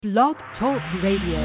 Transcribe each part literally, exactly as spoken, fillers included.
Blog Talk Radio.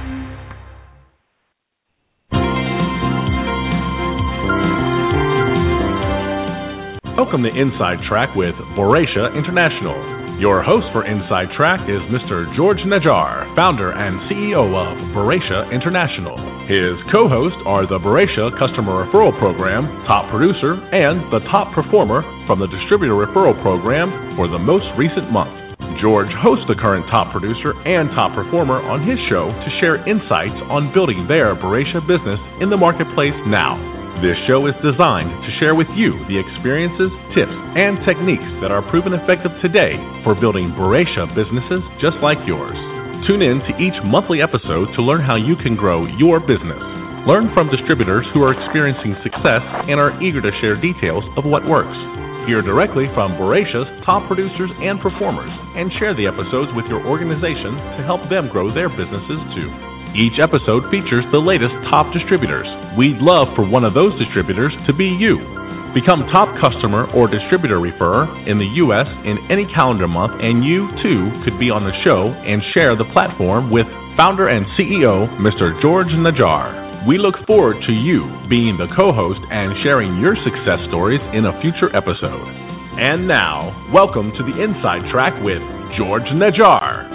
Welcome to Inside Track with Boracia International. Your host for Inside Track is Mister George Najjar, founder and C E O of Boracia International. His co-hosts are the Boracia Customer Referral Program top producer and the top performer from the Distributor Referral Program for the most recent month. George hosts the current top producer and top performer on his show to share insights on building their Boracia business in the marketplace now. This show is designed to share with you the experiences, tips, and techniques that are proven effective today for building Boracia businesses just like yours. Tune in to each monthly episode to learn how you can grow your business. Learn from distributors who are experiencing success and are eager to share details of what works. Hear directly from Boracia's top producers and performers and share the episodes with your organization to help them grow their businesses too. Each episode features the latest top distributors. We'd love for one of those distributors to be you. Become top customer or distributor referrer in the U S in any calendar month, and you too could be on the show and share the platform with founder and C E O Mister George Najjar. We look forward to you being the co-host and sharing your success stories in a future episode. And now, welcome to the Inside Track with George Najjar.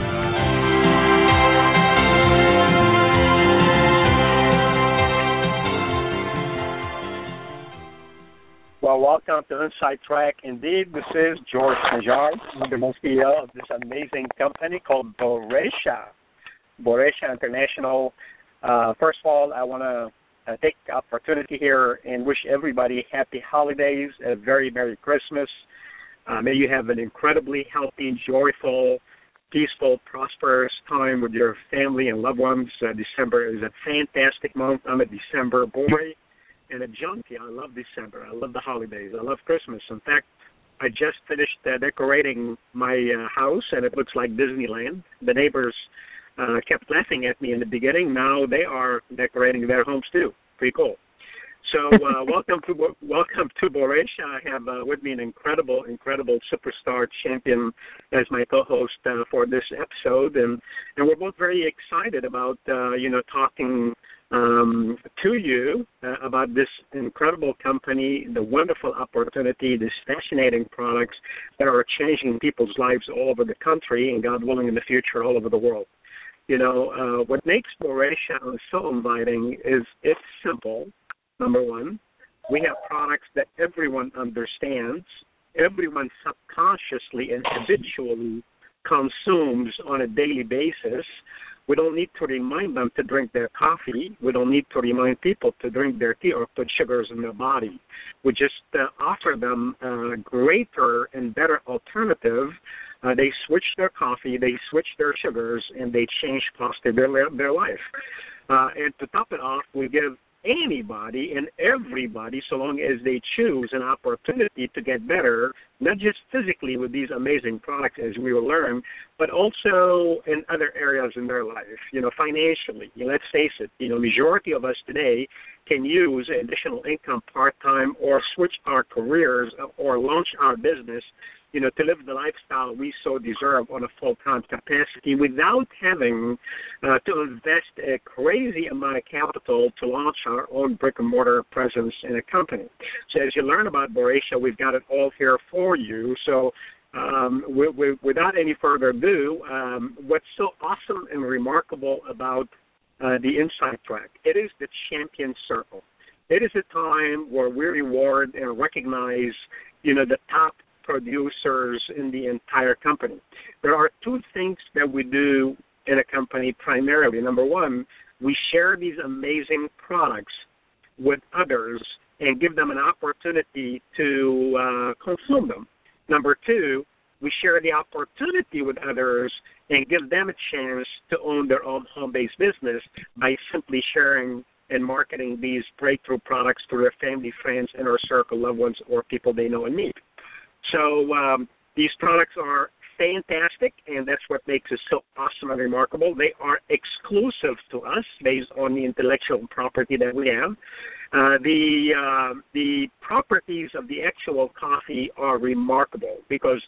Well, welcome to Inside Track. Indeed, this is George Najjar, the C E O of this amazing company called Boracia, Boracia International. Uh, first of all, I want to uh, take the opportunity here and wish everybody happy holidays, a very Merry Christmas. Uh, may you have an incredibly healthy, joyful, peaceful, prosperous time with your family and loved ones. Uh, December is a fantastic month. I'm a December boy and a junkie. I love December. I love the holidays. I love Christmas. In fact, I just finished uh, decorating my uh, house, and it looks like Disneyland. The neighbors Uh, kept laughing at me in the beginning. Now they are decorating their homes too. Pretty cool. So uh, welcome to welcome to Boracia. I have uh, with me an incredible, incredible superstar champion as my co-host uh, for this episode, and and we're both very excited about uh, you know talking um, to you uh, about this incredible company, the wonderful opportunity, these fascinating products that are changing people's lives all over the country, and God willing, in the future, all over the world. You know, uh, what makes Boracia so inviting is it's simple. Number one, we have products that everyone understands, everyone subconsciously and habitually consumes on a daily basis. We don't need to remind them to drink their coffee. We don't need to remind people to drink their tea or put sugars in their body. We just uh, offer them a greater and better alternative. Uh, they switch their coffee, they switch their sugars, and they change positive their, their life. Uh, and to top it off, we give anybody and everybody, so long as they choose, an opportunity to get better, not just physically with these amazing products, as we will learn, but also in other areas in their life, you know, financially. You know, let's face it, you know, majority of us today can use additional income part-time or switch our careers or launch our business, you know, to live the lifestyle we so deserve on a full-time capacity without having uh, to invest a crazy amount of capital to launch our own brick-and-mortar presence in a company. So as you learn about Boracia, we've got it all here for you. So um, we, we, without any further ado, um, what's so awesome and remarkable about uh, the Inside Track, it is the champion circle. It is a time where we reward and recognize, you know, the top producers in the entire company. There are two things that we do in a company primarily. Number one, we share these amazing products with others and give them an opportunity to uh, consume them. Number two, we share the opportunity with others and give them a chance to own their own home-based business by simply sharing and marketing these breakthrough products to their family, friends, inner circle, loved ones, or people they know and meet. So um, these products are fantastic, and that's what makes it so awesome and remarkable. They are exclusive to us based on the intellectual property that we have. Uh, the uh, the properties of the actual coffee are remarkable because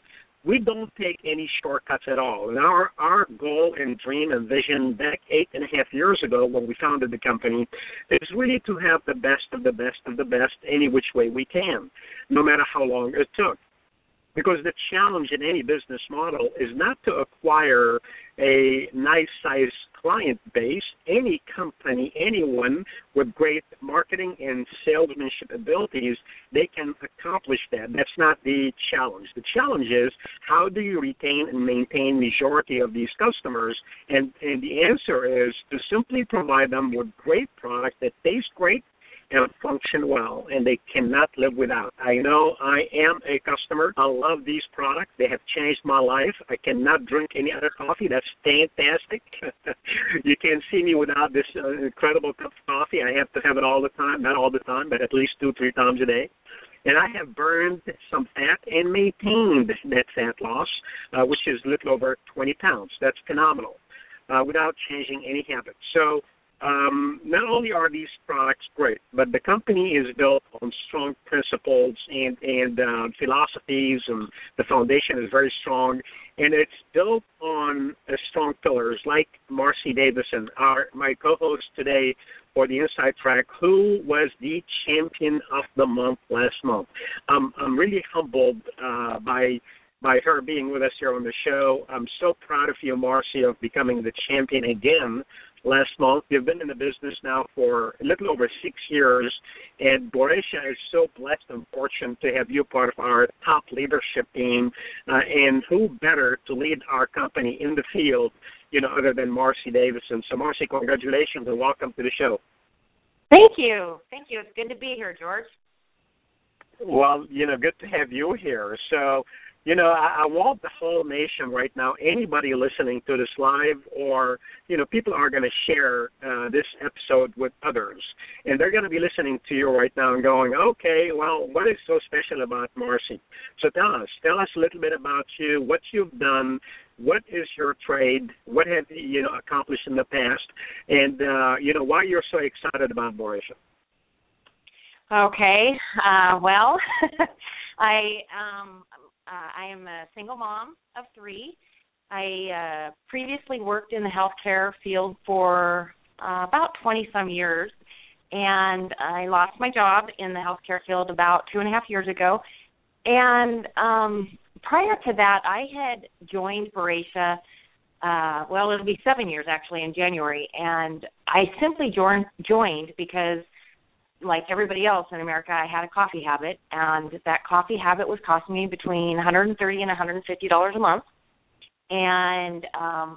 we don't take any shortcuts at all. And our, our goal and dream and vision back eight and a half years ago when we founded the company is really to have the best of the best of the best any which way we can, no matter how long it took. Because the challenge in any business model is not to acquire a nice-sized client base. Any company, anyone with great marketing and salesmanship abilities, they can accomplish that. That's not the challenge. The challenge is how do you retain and maintain majority of these customers? And, and the answer is to simply provide them with great product that tastes great and function well, and they cannot live without. I know I am a customer. I love these products. They have changed my life. I cannot drink any other coffee. That's fantastic. You can't see me without this uh, incredible cup of coffee. I have to have it all the time, not all the time, but at least two, three times a day. And I have burned some fat and maintained that fat loss, uh, which is a little over twenty pounds. That's phenomenal, uh, without changing any habits. So Um, not only are these products great, but the company is built on strong principles and, and uh, philosophies, and the foundation is very strong, and it's built on uh, strong pillars like Marcy Davison, our my co-host today for the Inside Track, who was the champion of the month last month. Um, I'm really humbled uh, by by her being with us here on the show. I'm so proud of you, Marcy, of becoming the champion again last month. You've been in the business now for a little over six years, and Borecia is so blessed and fortunate to have you part of our top leadership team, uh, and who better to lead our company in the field, you know, other than Marcy Davison. So, Marcy, congratulations and welcome to the show. Thank you. Thank you. It's good to be here, George. Well, you know, good to have you here. So, you know, I, I want the whole nation right now, anybody listening to this live, or, you know, people are going to share uh, this episode with others. And they're going to be listening to you right now and going, okay, well, what is so special about Marcy? So tell us. Tell us a little bit about you, what you've done, what is your trade, what have you, you know, accomplished in the past, and, uh, you know, why you're so excited about Borecia. Okay. Uh, well, I um, uh, I am a single mom of three. I uh, previously worked in the healthcare field for uh, about twenty-some years, and I lost my job in the healthcare field about two and a half years ago. And um, prior to that, I had joined Borecia, uh, well, it'll be seven years actually in January, and I simply joined, joined because, like everybody else in America, I had a coffee habit, and that coffee habit was costing me between one hundred thirty dollars and one hundred fifty dollars a month. And, um,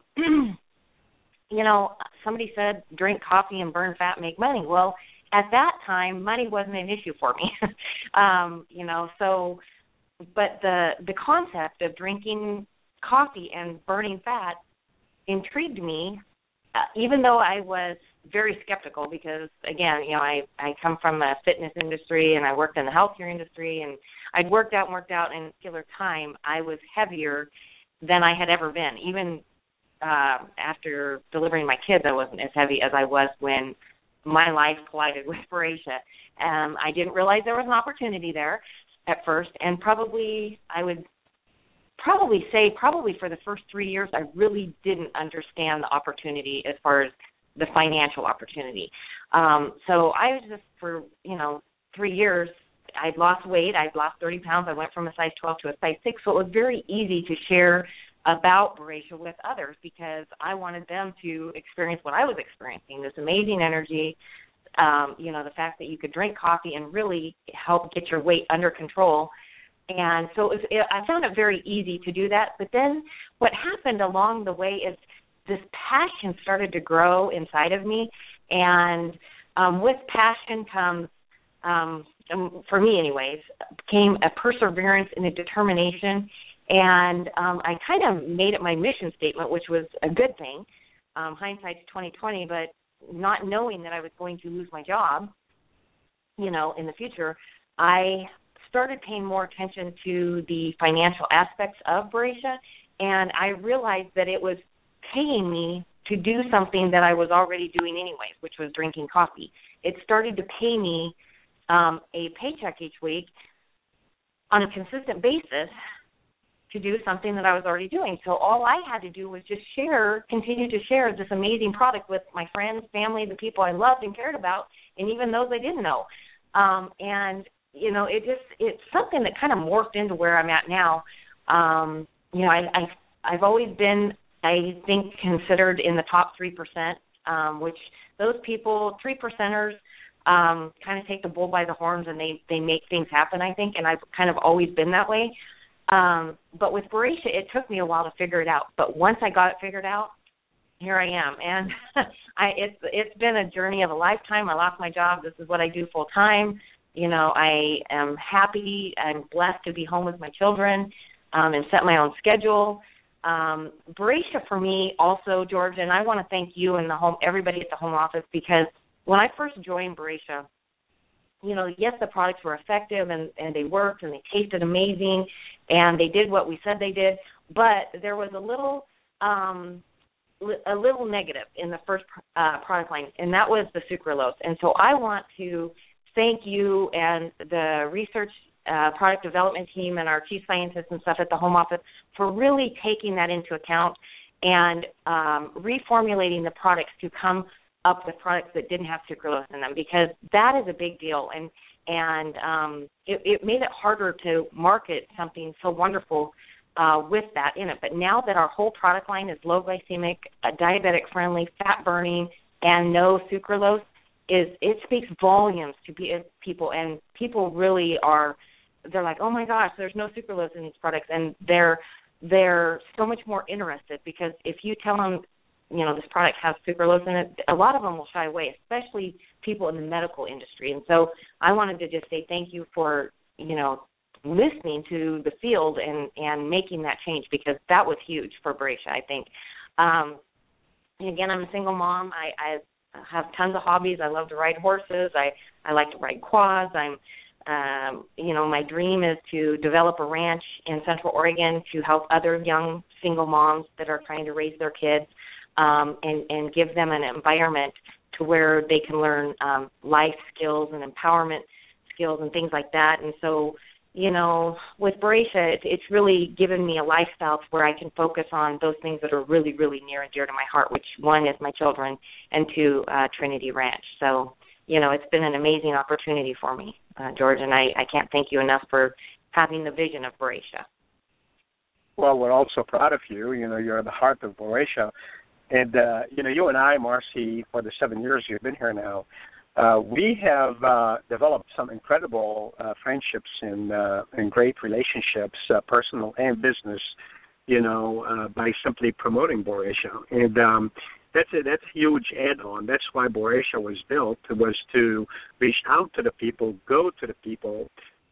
you know, somebody said, drink coffee and burn fat, make money. Well, at that time, money wasn't an issue for me, um, you know, so, but the the concept of drinking coffee and burning fat intrigued me, uh, even though I was very skeptical because, again, you know, I, I come from the fitness industry and I worked in the healthcare industry, and I'd worked out and worked out in a particular time. I was heavier than I had ever been. Even uh, after delivering my kids, I wasn't as heavy as I was when my life collided with Borecia. Um, I didn't realize there was an opportunity there at first, and probably I would probably say probably for the first three years I really didn't understand the opportunity as far as the financial opportunity. Um, so I was just, for, you know, three years, I'd lost weight. I'd lost thirty pounds. I went from a size twelve to a size six. So it was very easy to share about Borecia with others because I wanted them to experience what I was experiencing, this amazing energy, um, you know, the fact that you could drink coffee and really help get your weight under control. And so it was, it, I found it very easy to do that. But then what happened along the way is this passion started to grow inside of me, and um, with passion comes, um, for me anyways, came a perseverance and a determination, and um, I kind of made it my mission statement, which was a good thing. Um, hindsight's twenty twenty, but not knowing that I was going to lose my job, you know, in the future, I started paying more attention to the financial aspects of Borecia, and I realized that it was paying me to do something that I was already doing anyways, which was drinking coffee. It started to pay me um, a paycheck each week on a consistent basis to do something that I was already doing. So all I had to do was just share, continue to share this amazing product with my friends, family, the people I loved and cared about, and even those I didn't know. Um, and, you know, it just, it's something that kind of morphed into where I'm at now. Um, you know, I, I, I've always been, I think, considered in the top three percent, um, which those people, three percenters, um, kind of take the bull by the horns and they, they make things happen, I think, and I've kind of always been that way. Um, but with Boracia, it took me a while to figure it out. But once I got it figured out, here I am. And I, it's it's been a journey of a lifetime. I lost my job. This is what I do full time. You know, I am happy. I'm blessed to be home with my children um, and set my own schedule. Um, Boracia for me also, George, and I want to thank you and the home, everybody at the home office, because when I first joined Boracia, you know, yes, the products were effective and, and they worked and they tasted amazing and they did what we said they did, but there was a little um, a little negative in the first uh, product line, and that was the sucralose. And so I want to thank you and the research uh, product development team and our chief scientists and stuff at the home office for really taking that into account and um, reformulating the products to come up with products that didn't have sucralose in them, because that is a big deal, and and um, it, it made it harder to market something so wonderful uh, with that in it. But now that our whole product line is low glycemic, uh, diabetic friendly, fat burning, and no sucralose, is it speaks volumes to be, people, and people really are, they're like, oh my gosh, there's no sucralose in these products, and they're they're so much more interested, because if you tell them, you know, this product has sucralose in it, a lot of them will shy away, especially people in the medical industry. And so I wanted to just say thank you for, you know, listening to the field and, and making that change, because that was huge for Boracia, I think. Um, and again, I'm a single mom. I, I have tons of hobbies. I love to ride horses. I, I like to ride quads. I'm, um, you know, my dream is to develop a ranch in Central Oregon to help other young single moms that are trying to raise their kids. Um, and, and give them an environment to where they can learn um, life skills and empowerment skills and things like that. And so, you know, with Boracia, it's, it's really given me a lifestyle where I can focus on those things that are really, really near and dear to my heart, which one is my children and two, uh, Trinity Ranch. So, you know, it's been an amazing opportunity for me, uh, George, and I, I can't thank you enough for having the vision of Boracia. Well, we're also proud of you. You know, you're at the heart of Boracia. And, uh, you know, you and I, Marcy, for the seven years you've been here now, uh, we have uh, developed some incredible uh, friendships and, uh, and great relationships, uh, personal and business, you know, uh, by simply promoting Boracia. And um, that's a, that's a huge add-on. That's why Boracia was built, was to reach out to the people, go to the people,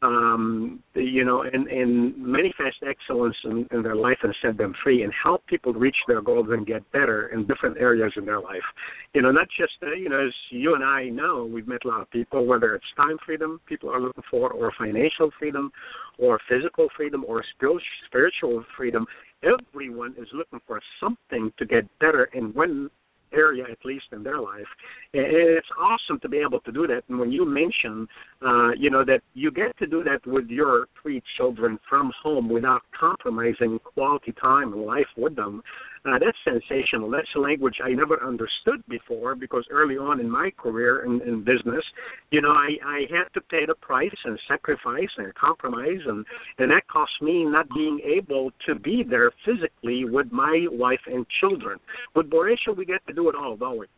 Um, you know, and, and manifest excellence in, in their life and set them free and help people reach their goals and get better in different areas in their life. You know, not just, uh, you know, as you and I know, we've met a lot of people, whether it's time freedom people are looking for, or financial freedom, or physical freedom, or spiritual freedom. Everyone is looking for something to get better in one area, at least in their life. And it's awesome to be able to do that. And when you mention, uh, you know, that you get to do that with your three children from home without compromising quality time and life with them, uh, that's sensational. That's a language I never understood before, because early on in my career in, in business, you know, I, I had to pay the price and sacrifice and compromise, and, and that cost me not being able to be there physically with my wife and children. With Boracia, we get to do it all, don't we?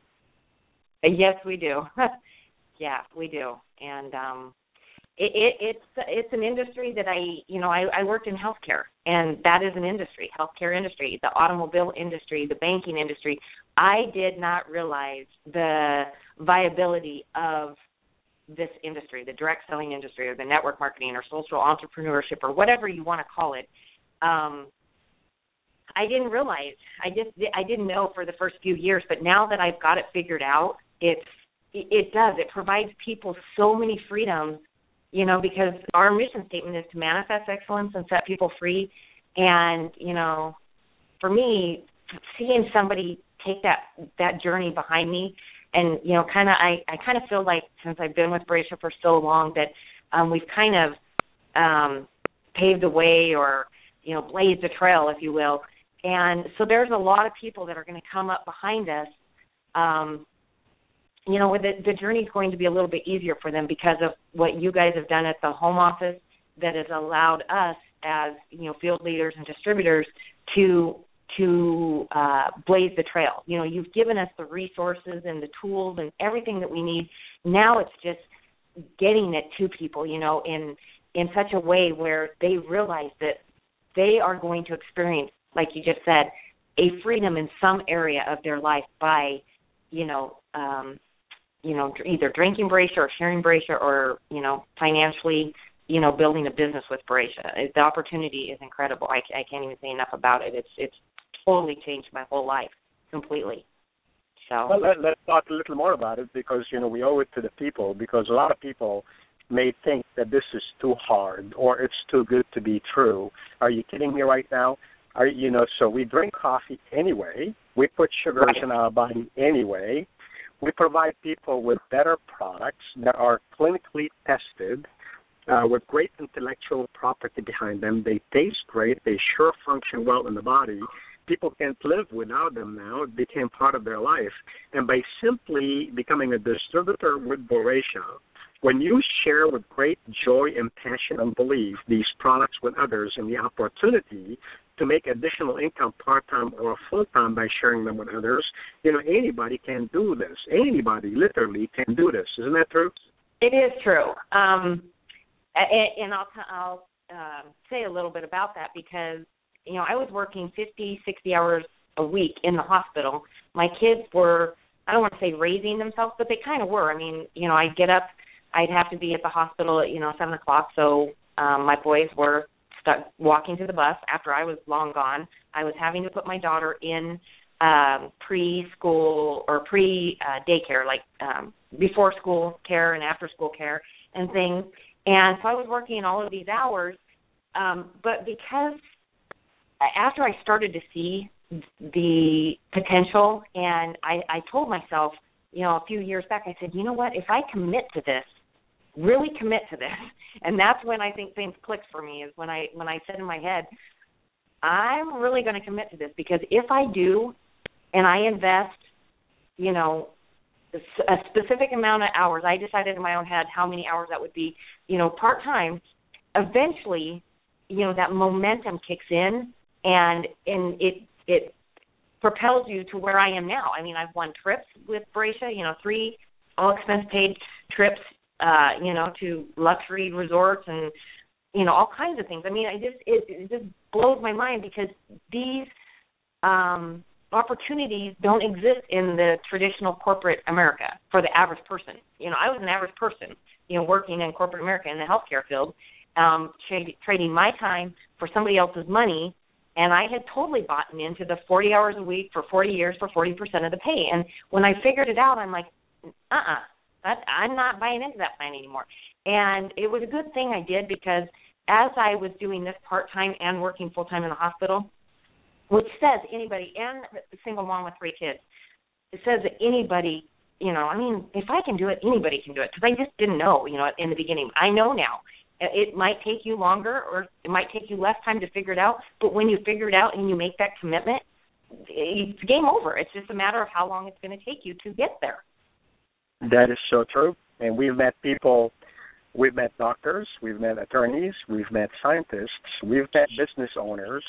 Yes, we do. Yeah, we do. And um, it, it, it's it's an industry that I, you know, I, I worked in healthcare, and that is an industry, healthcare industry, the automobile industry, the banking industry. I did not realize the viability of this industry, the direct selling industry, or the network marketing, or social entrepreneurship, or whatever you want to call it. Um, I didn't realize. I just I didn't know for the first few years, but now that I've got it figured out, it's it, it does. It provides people so many freedoms, you know, because our mission statement is to manifest excellence and set people free. And, you know, for me, seeing somebody take that that journey behind me, and, you know, kind of I, I kind of feel like since I've been with Boracia for so long that um, we've kind of um, paved the way, or you know, blaze the trail, if you will. And so there's a lot of people that are going to come up behind us. Um, you know, the, the journey is going to be a little bit easier for them because of what you guys have done at the home office that has allowed us as, you know, field leaders and distributors to to uh, blaze the trail. You know, you've given us the resources and the tools and everything that we need. Now it's just getting it to people, you know, in in such a way where they realize that they are going to experience, like you just said, a freedom in some area of their life by, you know, um, you know, either drinking Boracia or sharing Boracia or, you know, financially, you know, building a business with Boracia. The opportunity is incredible. I, I can't even say enough about it. It's it's totally changed my whole life completely. So well, let, let's talk a little more about it because, you know, we owe it to the people because a lot of people may think that this is too hard or it's too good to be true. Are you kidding me right now? Are you know? So we drink coffee anyway. We put sugars right. in our body anyway. We provide people with better products that are clinically tested uh, with great intellectual property behind them. They taste great. They sure function well in the body. People can't live without them now. It became part of their life. And by simply becoming a distributor with Boracia, when you share with great joy and passion and belief these products with others and the opportunity to make additional income part-time or full-time by sharing them with others, you know, anybody can do this. Anybody literally can do this. Isn't that true? It is true. Um, and, and I'll, I'll uh, say a little bit about that because, you know, I was working fifty, sixty hours a week in the hospital. My kids were, I don't want to say raising themselves, but they kind of were. I mean, you know, I'd get up, I'd have to be at the hospital at, you know, seven o'clock, so um, my boys were stuck walking to the bus after I was long gone. I was having to put my daughter in um, preschool or pre-daycare, uh, like um, before school care and after school care and things. And so I was working all of these hours, um, but because after I started to see the potential, and I, I told myself, you know, a few years back, I said, you know what, if I commit to this, really commit to this, and that's when I think things clicked for me, is when I when I said in my head, I'm really going to commit to this, because if I do, and I invest, you know, a specific amount of hours, I decided in my own head how many hours that would be, you know, part-time, eventually, you know, that momentum kicks in, and and it it propels you to where I am now. I mean, I've won trips with Boracia, you know, three all-expense-paid trips, uh, you know, to luxury resorts and, you know, all kinds of things. I mean, I just it, it just blows my mind because these um, opportunities don't exist in the traditional corporate America for the average person. You know, I was an average person, you know, working in corporate America in the healthcare field, um, tra- trading my time for somebody else's money. And I had totally bought into the forty hours a week for forty years for forty percent of the pay. And when I figured it out, I'm like, uh-uh, that, I'm not buying into that plan anymore. And it was a good thing I did, because as I was doing this part-time and working full-time in the hospital, which says anybody, and a single mom with three kids, it says that anybody, you know, I mean, if I can do it, anybody can do it, because I just didn't know, you know, in the beginning. I know now. It might take you longer, or it might take you less time to figure it out, but when you figure it out and you make that commitment, it's game over. It's just a matter of how long it's going to take you to get there. That is so true. And we've met people, we've met doctors, we've met attorneys, we've met scientists, we've met business owners,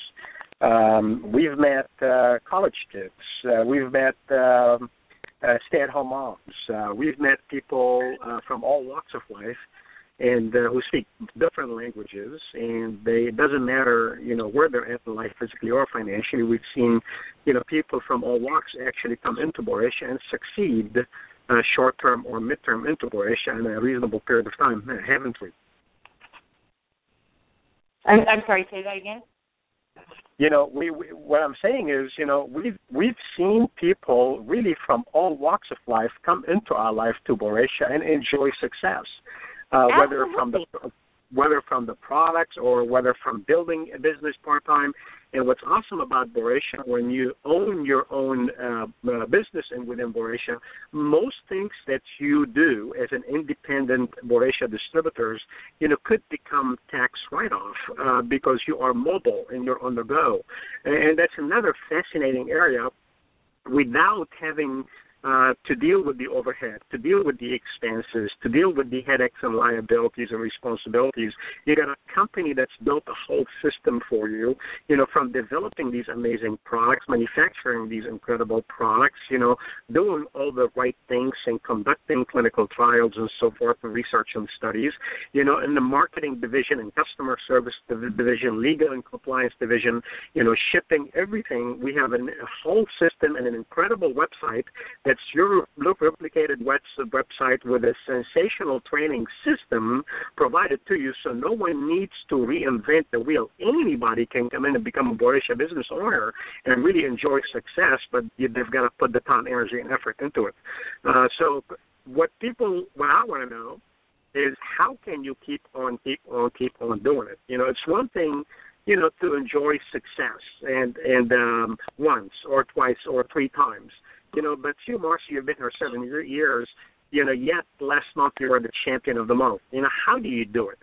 um, we've met uh, college kids, uh, we've met um, uh, stay-at-home moms, uh, we've met people uh, from all walks of life, and uh, who speak different languages, and they, it doesn't matter, you know, where they're at in life, physically or financially. We've seen, you know, people from all walks actually come into Boracia and succeed uh, short-term or mid-term into Boracia in a reasonable period of time, haven't we? I'm, I'm sorry, say that again? You know, we, we what I'm saying is, you know, we've, we've seen people really from all walks of life come into our life to Boracia and enjoy success. Uh, whether from the whether from the products or whether from building a business part-time. And what's awesome about Boracia, when you own your own uh, uh, business and within Boracia, most things that you do as an independent Boracia distributors, you know, could become tax write-off uh, because you are mobile and you're on the go. And that's another fascinating area without having Uh, to deal with the overhead, to deal with the expenses, to deal with the headaches and liabilities and responsibilities. You got a company that's built a whole system for you, you know, from developing these amazing products, manufacturing these incredible products, you know, doing all the right things and conducting clinical trials and so forth and research and studies, you know, in the marketing division and customer service division, legal and compliance division, you know, shipping, everything. We have an, a whole system and an incredible website that it's your replicated website with a sensational training system provided to you, so no one needs to reinvent the wheel. Anybody can come in and become a Boracia business owner and really enjoy success, but they've got to put the time, energy, and effort into it. Uh, so what people, what I want to know is how can you keep on, keep on, keep on doing it? You know, it's one thing, you know, to enjoy success and, and um, once or twice or three times. You know, but you, Marcy, you've been here seven years, you know, yet last month you were the champion of the month. You know, how do you do it?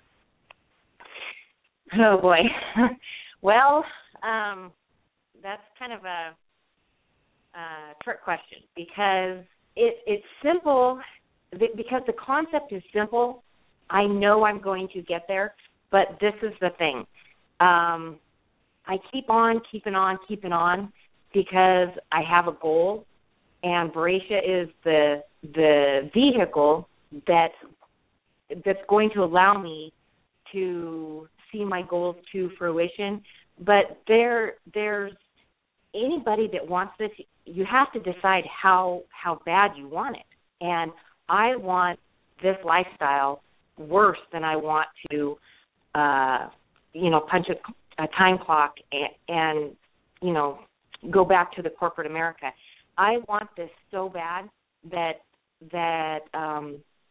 Oh, boy. Well, um, that's kind of a, a trick question because it, it's simple, because the concept is simple. I know I'm going to get there, but this is the thing. Um, I keep on keeping on, keeping on because I have a goal. And Boracia is the the vehicle that's that's going to allow me to see my goals to fruition. But there there's anybody that wants this, you have to decide how how bad you want it. And I want this lifestyle worse than I want to, uh, you know, punch a, a time clock and, and you know go back to the corporate America. I want this so bad that that um,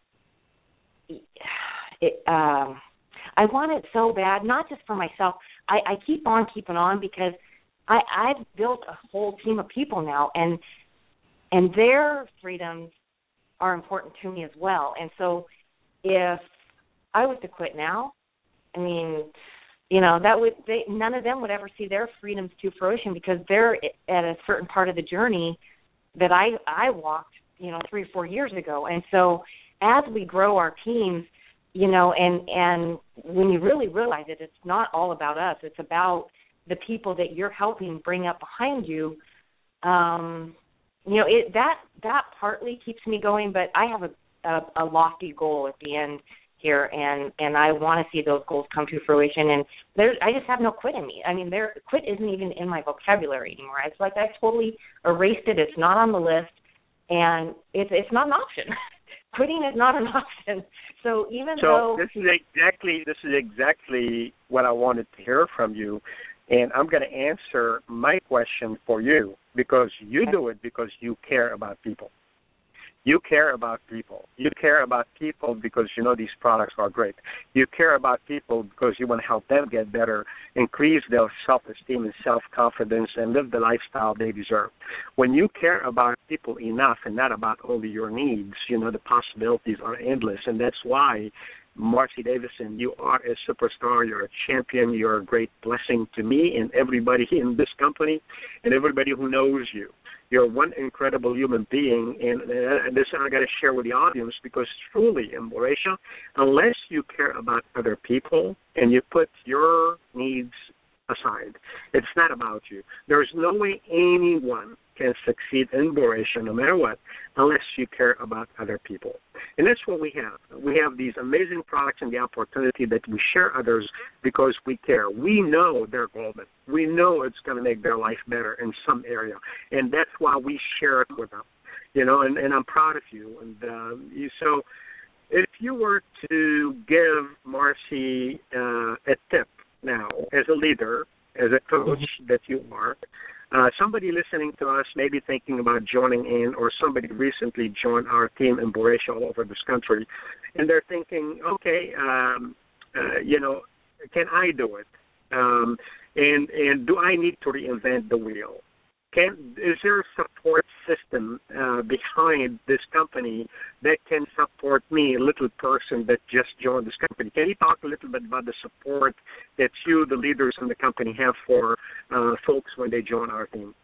it, um, I want it so bad, not just for myself. I, I keep on keeping on because I, I've built a whole team of people now, and and their freedoms are important to me as well. And so, if I was to quit now, I mean, you know, that would they, none of them would ever see their freedoms to fruition because they're at a certain part of the journey that I, I walked, you know, three or four years ago. And so as we grow our teams, you know, and, and when you really realize it, it's not all about us. It's about the people that you're helping bring up behind you. Um, you know, it, that that partly keeps me going, but I have a, a, a lofty goal at the end here, and, and I want to see those goals come to fruition. And there, I just have no quit in me. I mean, there quit isn't even in my vocabulary anymore. It's like I totally erased it. It's not on the list, and it's it's not an option. Quitting is not an option. So even so though this is exactly this is exactly what I wanted to hear from you, and I'm going to answer my question for you because you do it because you care about people. You care about people. You care about people because you know these products are great. You care about people because you want to help them get better, increase their self-esteem and self-confidence, and live the lifestyle they deserve. When you care about people enough and not about only your needs, you know, the possibilities are endless, and that's why, Marcy Davison, you are a superstar. You're a champion. You're a great blessing to me and everybody in this company and everybody who knows you. You're one incredible human being, and, and this I got to share with the audience because truly in Boracia, unless you care about other people and you put your needs aside, it's not about you. There's no way anyone can succeed in Boracia, no matter what, unless you care about other people. And that's what we have. We have these amazing products and the opportunity that we share others because we care. We know they're golden. We know it's going to make their life better in some area, and that's why we share it with them. You know, and, and I'm proud of you. And uh, you, so if you were to give Marcy uh, a tip now as a leader, as a coach that you are, Uh, somebody listening to us may be thinking about joining in, or somebody recently joined our team in Boracia all over this country, and they're thinking, okay, um, uh, you know, can I do it? Um, and and do I need to reinvent the wheel? Can is there a support system uh, behind this company that can support me, a little person that just joined this company? Can you talk a little bit about the support that you, the leaders in the company, have for uh, folks when they join our team?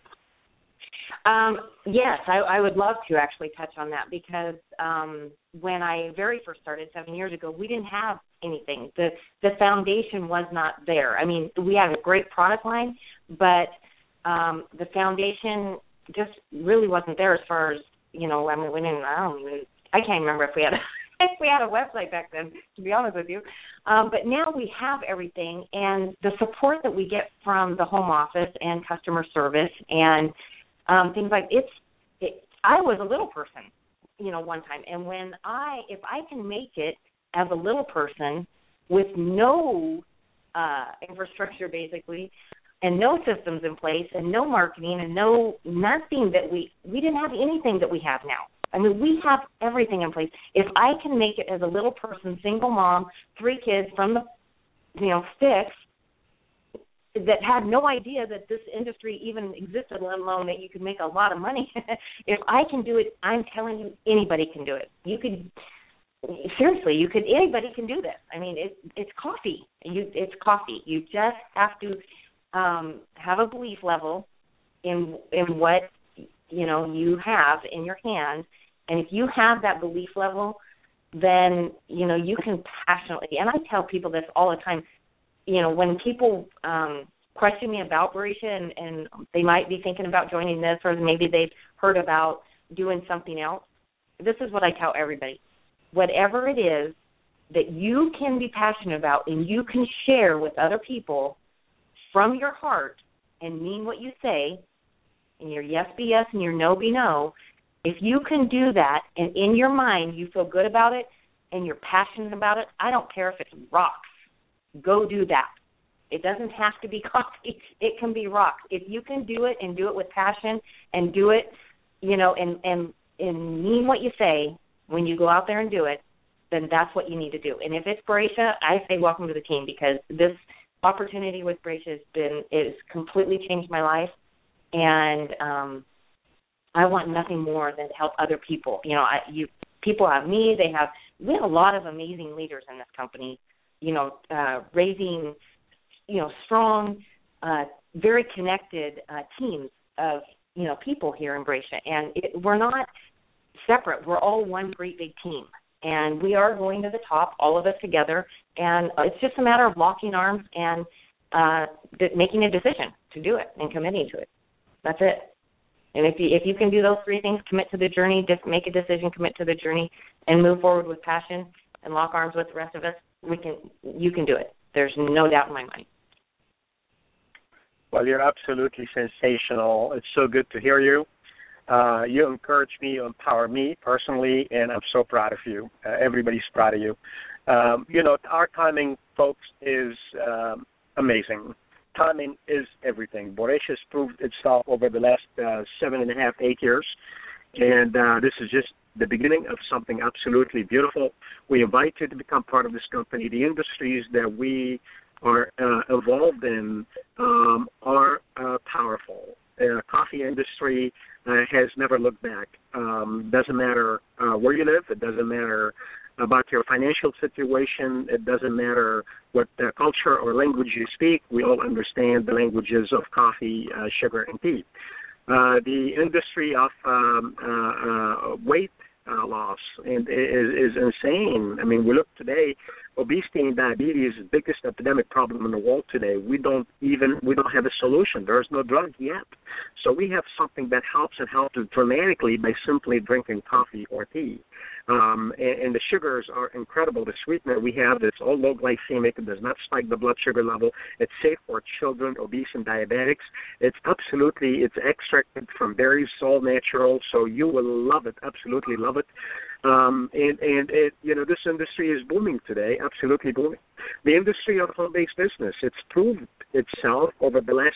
Um, yes, I, I would love to actually touch on that because um, when I very first started seven years ago, we didn't have anything. The the foundation was not there. I mean, we had a great product line, but um, the foundation just really wasn't there as far as, you know, I mean, we didn't, I don't even, I can't remember if we had a, if we had a website back then, to be honest with you. Um, but now we have everything, and the support that we get from the home office and customer service and Um, things like it's, it, I was a little person, you know, one time. And when I, if I can make it as a little person with no uh, infrastructure basically and no systems in place and no marketing and no, nothing that we, we didn't have anything that we have now. I mean, we have everything in place. If I can make it as a little person, single mom, three kids from the, you know, sticks, that had no idea that this industry even existed, let alone that you could make a lot of money. If I can do it, I'm telling you, anybody can do it. You could, seriously, you could, anybody can do this. I mean, it, it's coffee. You, it's coffee. You just have to um, have a belief level in in what, you know, you have in your hand. And if you have that belief level, then, you know, you can passionately, and I tell people this all the time, you know, when people um, question me about Boracia and, and they might be thinking about joining this or maybe they've heard about doing something else, this is what I tell everybody. Whatever it is that you can be passionate about and you can share with other people from your heart and mean what you say, and your yes be yes and your no be no, if you can do that and in your mind you feel good about it and you're passionate about it, I don't care if it's rocks. Go do that. It doesn't have to be coffee. It can be rocks. If you can do it and do it with passion and do it, you know, and, and, and mean what you say when you go out there and do it, then that's what you need to do. And if it's Boracia, I say welcome to the team because this opportunity with Boracia has been, it's completely changed my life. And um, I want nothing more than to help other people. You know, I, you people have me. They have, we have a lot of amazing leaders in this company. You know, uh, raising, you know, strong, uh, very connected uh, teams of, you know, people here in Boracia. And it, we're not separate. We're all one great big team. And we are going to the top, all of us together. And it's just a matter of locking arms and uh, making a decision to do it and committing to it. That's it. And if you, if you can do those three things, commit to the journey, just make a decision, commit to the journey, and move forward with passion and lock arms with the rest of us, we can, you can do it. There's no doubt in my mind. Well, you're absolutely sensational. It's so good to hear you. Uh, you encourage me, you empower me personally, and I'm so proud of you. Uh, everybody's proud of you. Um, you know, our timing, folks, is um, amazing. Timing is everything. Boracia has proved itself over the last uh, seven and a half, eight years, and uh, this is just the beginning of something absolutely beautiful. We invite you to become part of this company. The industries that we are uh, involved in um, are uh, powerful. The coffee industry uh, has never looked back. Um, doesn't matter uh, where you live. It doesn't matter about your financial situation. It doesn't matter what uh, culture or language you speak. We all understand the languages of coffee, uh, sugar, and tea. Uh, the industry of um, uh, uh, weight uh, loss and is, is insane. I mean, we look today, obesity and diabetes is the biggest epidemic problem in the world today. We don't even, we don't have a solution. There's no drug yet. So we have something that helps and helps dramatically by simply drinking coffee or tea. Um, and, and the sugars are incredible. The sweetener we have, it's all low glycemic. It does not spike the blood sugar level. It's safe for children, obese, and diabetics. It's absolutely, it's extracted from berries, all natural, so you will love it, absolutely love it. Um, and, and it, you know, this industry is booming today, absolutely booming. The industry of home-based business, it's proved itself over the last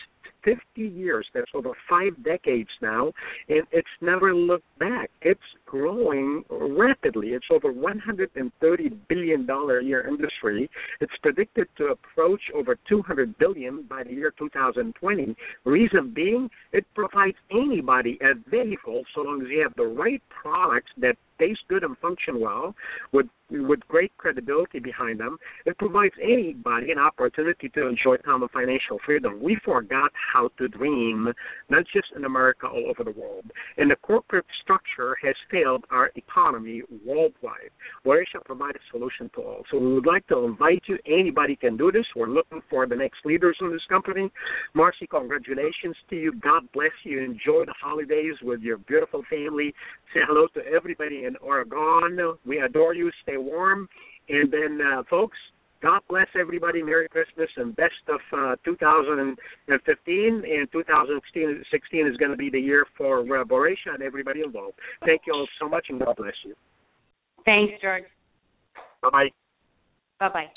fifty years. That's over five decades now, and it's never looked back. It's growing rapidly. It's over one hundred thirty billion dollars a year industry. It's predicted to approach over two hundred billion dollars by the year two thousand twenty. Reason being, it provides anybody a vehicle so long as you have the right products that taste good and function well with with great credibility behind them. It provides anybody an opportunity to enjoy common financial freedom. We forgot how to dream, not just in America, all over the world. And the corporate structure has failed our economy worldwide. Boresha provides a solution to all. So we would like to invite you. Anybody can do this. We're looking for the next leaders in this company. Marcy, congratulations to you. God bless you. Enjoy the holidays with your beautiful family. Say hello to everybody in Oregon. We adore you. Stay warm. And then, uh, folks, God bless everybody. Merry Christmas and best of uh, two thousand fifteen. And two thousand sixteen is going to be the year for uh, Boresha and everybody involved. Thank you all so much, and God bless you. Thanks, George. Bye-bye. Bye-bye.